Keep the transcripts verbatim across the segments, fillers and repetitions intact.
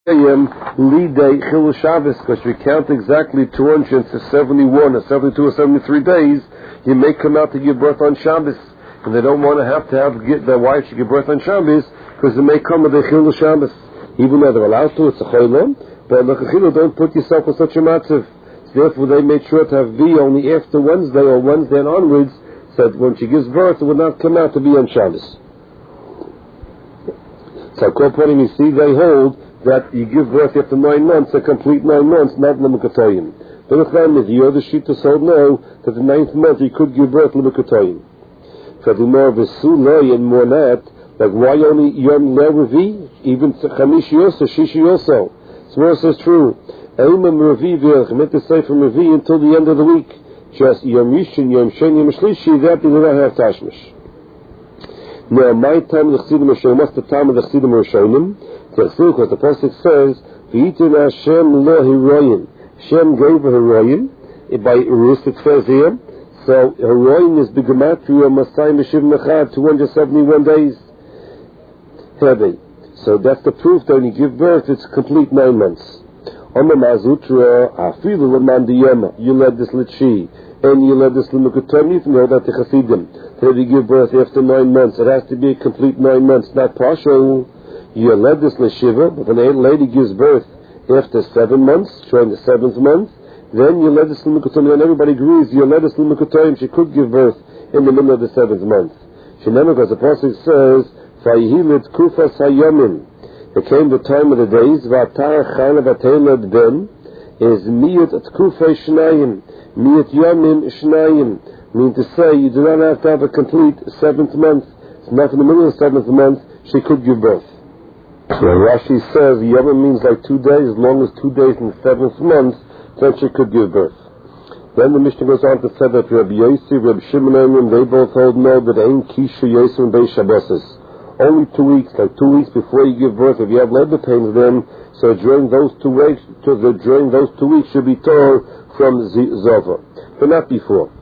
lead day Chilul Shabbos, because we count exactly two hundred seventy-one or seventy-two or seventy-three days, you may come out to give birth on Shabbos, and they don't want to have to have get their wife to give birth on Shabbos, because it may come with a Chilul Shabbos, even though they're allowed to. It's a cholim, but l'chachila, don't put yourself in such a matzav. So therefore, they made sure to have V only after Wednesday or Wednesday and onwards, so that when she gives birth, it would not come out to be on Shabbos. So, according you see, they hold that you give birth after nine months, a complete nine months, not l'mukatoyim. But if the other shita sold no, that the ninth month you could give birth l'mukatoyim. For the more v'sulay and more that, like why only yom le'revi, even chamishi also, shishi also. So it says true. Eimam revi v'elch, meant to say from revi until the end of the week. Just yom yishin, yom shen, yom shlishi, that you do not have tashmish. Now, my time of the Chesidim Rishonim, what's the time of the Chesidim Rishonim? Because the Pasuk says, V'yitin Hashem lo hiroyin. Hashem gave a hiroyin, by Rus it says here. So, hiroyin is the gematria Masai Meshiv Mechad, two hundred seventy-one days. Heavy. So that's the proof that when you give birth, it's complete nine months. Oma Mazutra, Afilu L'man Diyema, you led this Litchi, and you led this L'mukutom, you know that the Chesidim. If you give birth after nine months, it has to be a complete nine months, not partial. You led this L'shiva, but when a lady gives birth after seven months, during the seventh month, then you led this L'mukutom, and everybody agrees, you led this L'mukutom, she could give birth in the middle of the seventh month. She never, because the Pasuk says, Vayihilit Kufas Hayomim. It came the time of the days, Vatar Chana Vatelad Ben, is Miyat Tkufay Shnayim, Miyat Yomim Shnayim. Mean to say, you do not have to have a complete seventh month. It's not in the middle of the seventh month, she could give birth. So Rashi says, Yomim means like two days, as long as two days in the seventh month, then she could give birth. Then the Mishnah goes on to say that Rabbi Yossi, Rabbi Shimon, they both hold no, that Ein Kishu Yosef Beis Shabbos. Only two weeks, like two weeks before you give birth, if you have labor pains then, so during those two weeks, during those two weeks should be torn from Zova, but not before.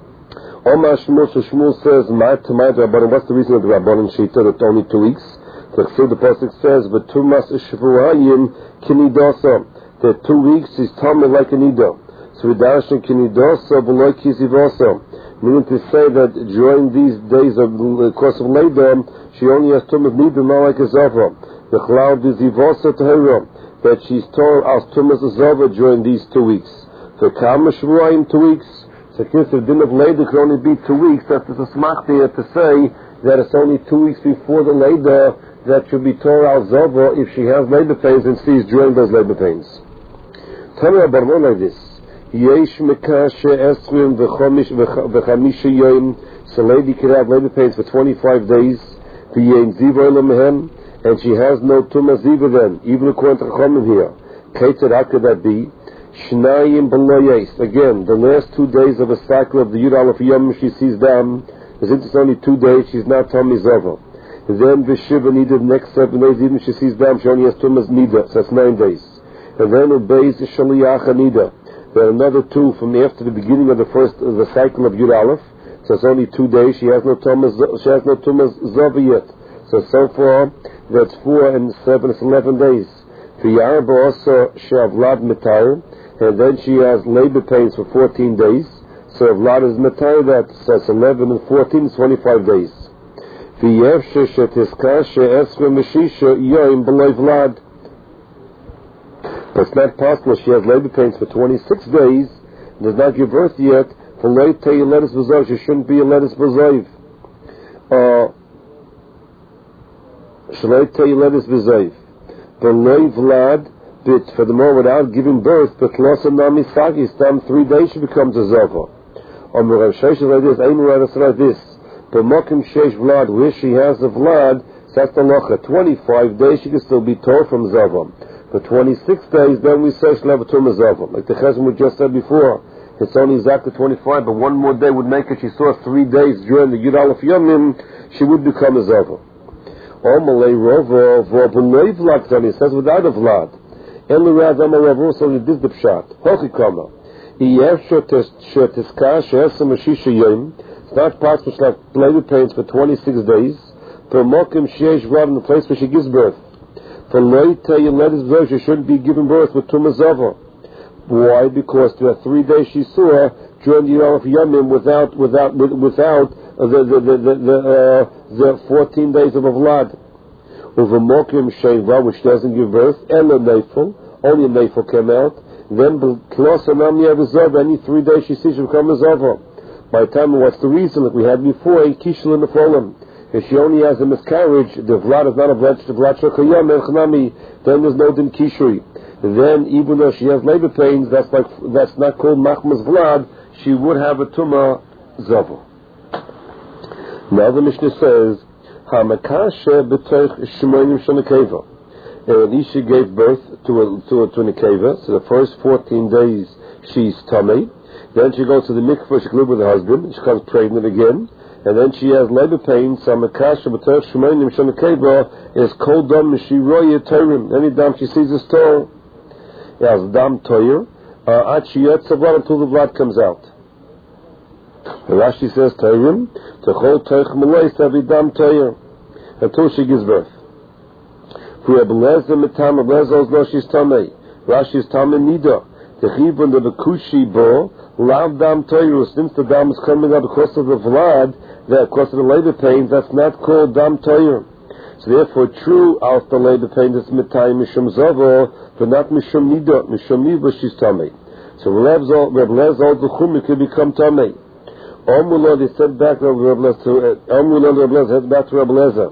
Omar Shmuel, so Shmuel says, what's the reason of the Rabbanan Shita that only two weeks? The Pasuk says, V'tumas Shvuayim Kinidasa, that two weeks is Talmud like a Nido. So Vidashan Kinidasa V'loi Kizivasa. Meaning to say that during these days of the course of labor, she only has Tumas Nido, not like a Zava. The Cloud is Ivasa Tehera, that she's told as Tumas Zava during these two weeks. For Kama Shvuayim, two weeks. So if the din of Leda could only be two weeks, that's a smach there to say that it's only two weeks before the Leda that should be Torah al Zova if she has labor pains and sees during those labor pains. Tell me about one like this. Yesh mekashe esrim v'chamisha yoyim. So a lady could have labor pains for twenty-five days. V'yein ziva elam, and she has no tumah ziva then, even according to Chachamim here. Ketzad, how could that be? Shnayim b'loyes. Again, the last two days of a cycle of the Yud Aleph Yom, she sees them. Since it's only two days, she's not Tommy Zova. Then Vishiva needed the next seven days, even she sees them, she only has Tumas Nida, so that's nine days. And then obeys the Shaliyach Nida. Then another two from after the beginning of the first of the cycle of Yud Aleph, so it's only two days, she has no Tumas, she has no Tumas Zova yet. So so far, that's four and seven, it's eleven days. The Yarba also Shavlad Mitar. And then she has labor pains for fourteen days. So if Vlad is Matai, that's, that's eleven and fourteen, twenty-five days. But it's not possible. She has labor pains for twenty-six days, does not give birth yet. For later, you let us resolve. She shouldn't be a let us resolve. Uh, Shalai you let us resolve. But Vlad. For the more without giving birth, but loss of Nami Sagi, stam three days she becomes a Zava. Or Murav Shesh like this, Aimur like this. But Mokim Shesh Vlad, where she has the Vlad, that's the Locha. twenty-five days she can still be taught from Zava. For twenty-six days, then we say she'll have a Tumah Zava. Like the Chesem we just said before, it's only exactly twenty-five, but one more day would make it, she saw three days during the Yud Aleph Yomim, she would become a Zava. Or Malay Rova, Vorbenoi Vlad, it says without a Vlad. Elurad Amarav also did the pshat. Hochikama. It's not possible to have labor pains for twenty-six days. Per mokim sheish vlad in the place where she gives birth. For loite yeledes, she shouldn't be giving birth with Tumas Zava. Why? Because there are three days she saw during the year of Yomim without without without uh, the the the the, the, uh, the fourteen days of Avlad. Over Mokim Sheva, which doesn't give birth, Ella Neifel, only a Neifel came out. Then Klos Anam Yevazav, any three days she sees she becomes Zava. By the time, what's the reason that we had before? Kishel in the Folim. If she only has a miscarriage, the Vlad is not a Vlad, the Vlad Shakayam and Chanami, then there's no Din Kishri. Then, even though she has labor pains, that's like that's not called Machmas Vlad, she would have a Tumah Zava. Now the Mishnah says, Hamakasha b'toich shmonim shanakeva. And Isha gave birth to a, to a, to a nekeva, so the first fourteen days she's tummy. Then she goes to the mikveh, she lives with her husband, she comes pregnant again, and then she has labor pains. So Hamakasha b'toich shmonim shanakeva is kol dam mishiroye torim. Any dam she sees is tor. Yes, dam toyer. At she yetz blood until the blood comes out. And Rashi says torim to chol toich melois every dam toyer until she gives birth. For Rebelezer mitam Rebelezer no she's tamei. Rashi is tamei nida. The chivon the bekushi bo lav dam toyer. Since the dam is coming out because of the blood, that because of the labor pains, that's not called dam toyer. So therefore, true after labor pain is mitayim mishum zavo, but not mishum nida. Mishum nida she's tamei. So Rebelezer the chumi could become tamei. Omulad is sent back to Rebelezer. Omulad Rebelezer heads back to Rebelezer.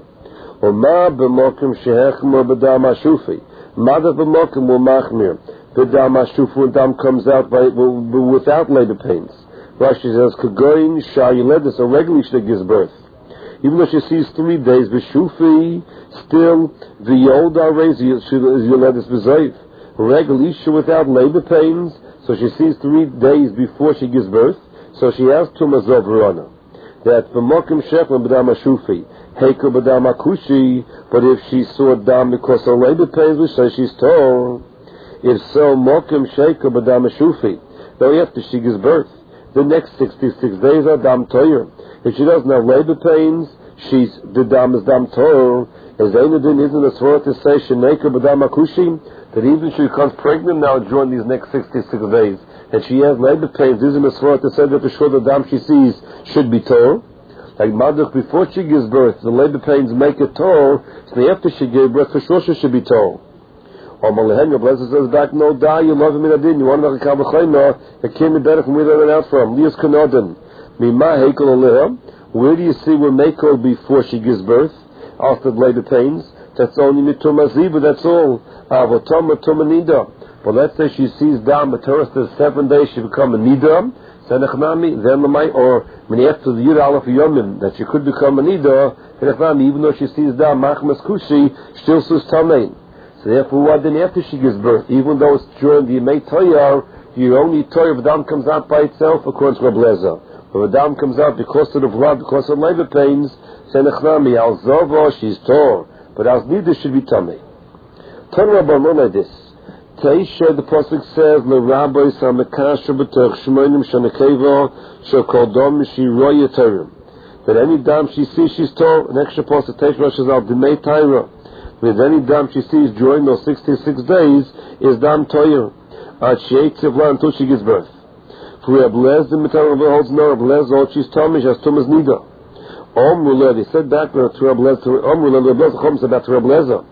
Oma b'mokim shehechmo b'dam ashufi. Mother b'mokim will machmir. B'dam ashufi when dam comes out by without labor pains. Rashi says kagoyin shayiledis, a regular she gives birth. Even though she sees three days b'shufi, still the older raise she is yiledis b'zayif. Regular isha without labor pains, so she sees three days before she gives birth. So she has Tumah Zovrana. That b'mokim shechma b'dam ashufi, heiko b'dam akushi. But if she saw dam because of labor pains, we say she's told. If so, mokim sheiko b'dam ashufi. Though after she gives birth, the next sixty-six days are dam toyer. If she doesn't have labor pains, she's the dam is dam toyer. As Einadin isn't a swore to say sheneiko b'dam akushi, that even if she becomes pregnant now during these next sixty-six days, and she has labor pains, isn't a swore to say that for sure the dam she sees should be told. Like Maduk, before she gives birth, the labor pains make it told, so after she gave birth, for sure she should be told. Or Malahenga, blessed says back, no die, you love him in Adin, you want to make a Kabachayna, it can't be better from where they went out from. Lias Kanodin, Mima Hekel Aleha, where do you see where Mako before she gives birth, after the labor pains? That's only Mituma Ziva, that's all. Avotoma Tumanida. But let's say she sees down the Torah says seven days she become a Nida, Senechnami, then the might, or when after the Yud Aleph Yomim, that she could become a Nida, Senechnami, even though she sees down Machmas Kushi, still says Tamein. So therefore, what then after she gives birth, even though it's during the Yemei Toyar, you only Toyar, if dam comes out by itself, according to Rebelezer. But if dam comes out because of the blood, because of labor pains, Senechnami, Al Zovo, she's Tor, but Al Nida should be Tamei. Turn Rabbanon like this. Teisha, the Pasuk says, Le Rabbi Samakasha B'Tech Shmoinim Shanakeva Shekol Dom Shiroya Terim. That any dam she sees, she's told. An extra Pasuk Teisha is Al Dimei Taira. With any dam she sees during those sixty-six days is dam Toyer. At Sheikh Tivla until she gives birth. For Rebelez, the Mitzvah holds no Rebelez, all she's told me, she has Tumas Nida. Omrullah, he said back to Rebelez, Omrullah, Rebelez, Chom said back to Rebeleza.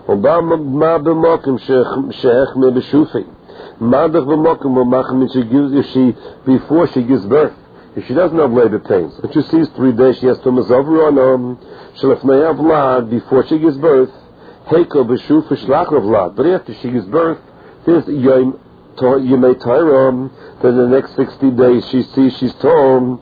Ma b'mokim shehechme b'shufi. Madach b'mokim b'machim she gives if she before she gives birth. If she doesn't have labor pains, and she sees three days she has to mazavru on shlefnei avlad before she gives birth. Heiko b'shuf shlach avlad. But after she gives birth, there's yom yemei tayram. Then the next sixty days she sees she's told.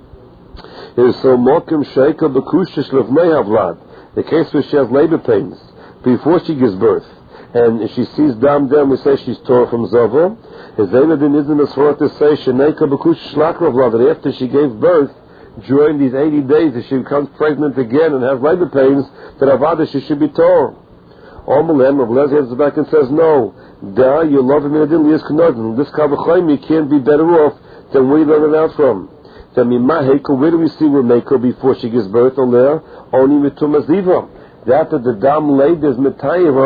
Is so mokim sheiko b'kusha shlefnei avlad. The case where she has labor pains before she gives birth, and if she sees dam dam, we say she's tore from Zavo. Is Einadin isn't a sword to say Sheneka B'kush Shlakravla, that after she gave birth, during these eighty days, if she becomes pregnant again and has labor pains, that Avada she should be tore. Omelem, Rav Lezer heads back and says, no, da, you love him in a din, lias kanodin. This Kavachayim, you can't be better off than where you learn it out from. Then Mimah Heiko, where do we see where Meiko before she gives birth on there? Only Mituma Ziva. That that the dam laid is metayiv her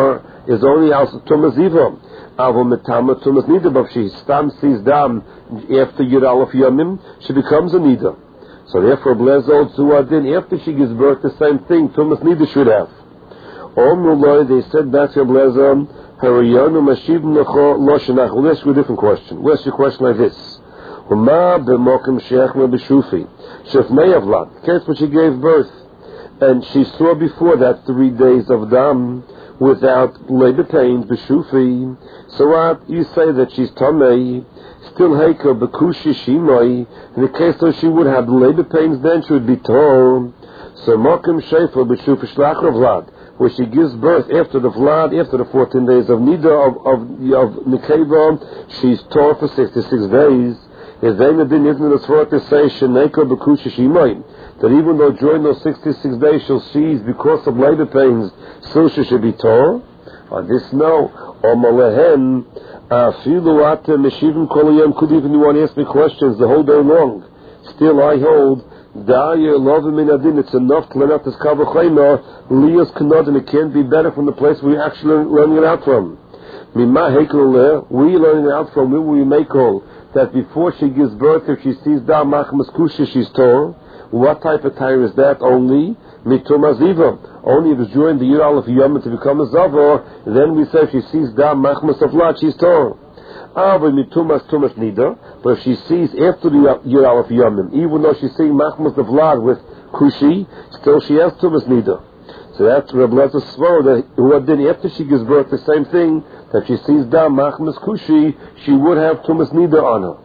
is only also Tumas Ziva. Avo Metama Tumas Nida, but if she stam sees dam after Yud Aleph Yomim, she becomes a Nida. So therefore, Blezol Zuadin, after she gives birth, the same thing Tumas Nida should have. Omrullah, they said back to Blezol, Harayanu Mashiv Necho Loshanach. We'll ask you a different question. We'll ask you a question like this. Uma b'mokim she'echna b'shufi. Shefnei avlad. Case when she gave birth, and she saw before that three days of dam without labor pains b'shufi. So what you say that she's tamei, still heiko b'kushi shimoi. In the case though she would have labor pains, then she would be tall. So mokim she'efel b'shufi shlach avlad, where she gives birth after the vlad, after the fourteen days of nida of of, of nikeva, she's tall for sixty-six days. Is then the din isn't as far to say sheneko b'kusha shimai, that even though during those sixty-six days she'll seize because of labor pains, still she should be tall? On this no. Or malehen afilu ate meshivim kol yom. Could even you want to ask me questions the whole day long? Still I hold da'yer lovim min adin. It's enough to learn out this kavachayma liyos kanod, and it can't be better from the place we actually learning it out from. Mima hekel we learning it out from. Where we make all that before she gives birth, if she sees dam machmas kusha, she's tall. What type of tire is that? Only mituma ziva. Only if it's during the year of yom to become a zava, then we say if she sees dam machmas of vlad, she's tall. Ah, but mitumas tumas nida. But if she sees after the year of yom, even though she's seeing machmas of vlad with kushi, still she has tumas nida. So that's Reb Lezer Svara, that who did after she gives birth, the same thing, that she sees dam machmas kushi, she would have tumas nida on her.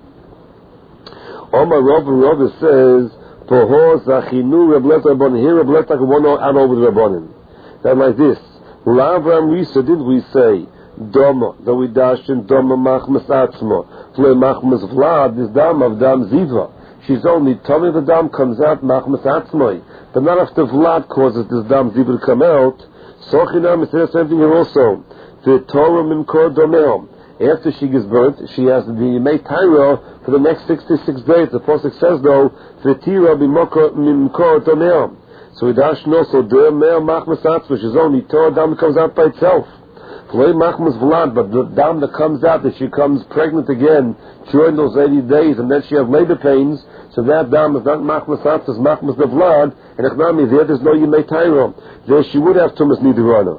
Omar Rav Rav says, Poho zachinu Reb Lezer Rabbanim. Here Reb Lezer one out over the Rabbanim. That like this. L'Avram Risa, did we say Doma, that we dashed in Doma machmas atzma, V'le machmas vlad is dam of dam ziva. She's only tummy the dam comes out machmas atzmai, but not if the vlad causes this dam ziva to come out. Sochinam, it says the same thing here also. The Torah mimkor domel. After she gives birth, she has the Yemei Taira for the next sixty-six days. The Pasuk says though, V'tira mimkor domel. So we dash no, so der mel machmas atzma, which is only Torah dam that comes out by itself. V'lei machmas vlad, but the dam that comes out, that she comes pregnant again during those eighty days, and then she has labor pains, so that dam is not machmas atzma, it's machmas the vlad, and echnami, there there's no Yemei Taira. There she would have tumas nidirana.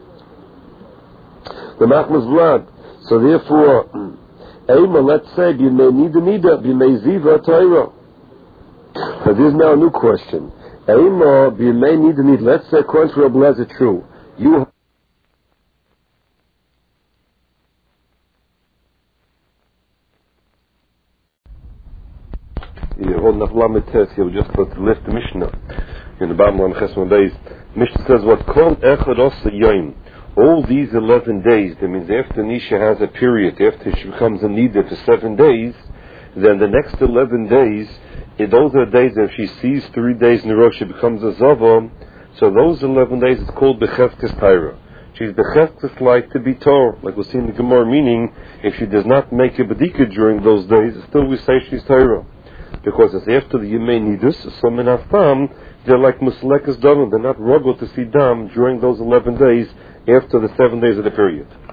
The machmas vlad. So therefore, Eima, let's say, b'mei nida nida, b'mei ziva Torah. But there's now a new question. Eima, b'mei nida nida, let's say, according to Reb Lezer, true. You You're holding up Lamed Tes, you just put the list of Mishnah. In the bottom of Chesed Days, Mishnah says, what kol echad osa yoim. All these eleven days, that means after Nisha has a period, after she becomes a Nida for seven days, then the next eleven days, those are days that if she sees three days in a row, she becomes a Zava. So those eleven days is called Bechefkes Taira. She's Bechefkes like to be Torah, like we'll see in the Gemara, meaning if she does not make a Bedika during those days, still we say she's Torah. Because it's after the Yemei Nidus, so Menafam, they're like Muslekas Dam, they're not ruggled to see Dam during those eleven days, after the seven days of the period.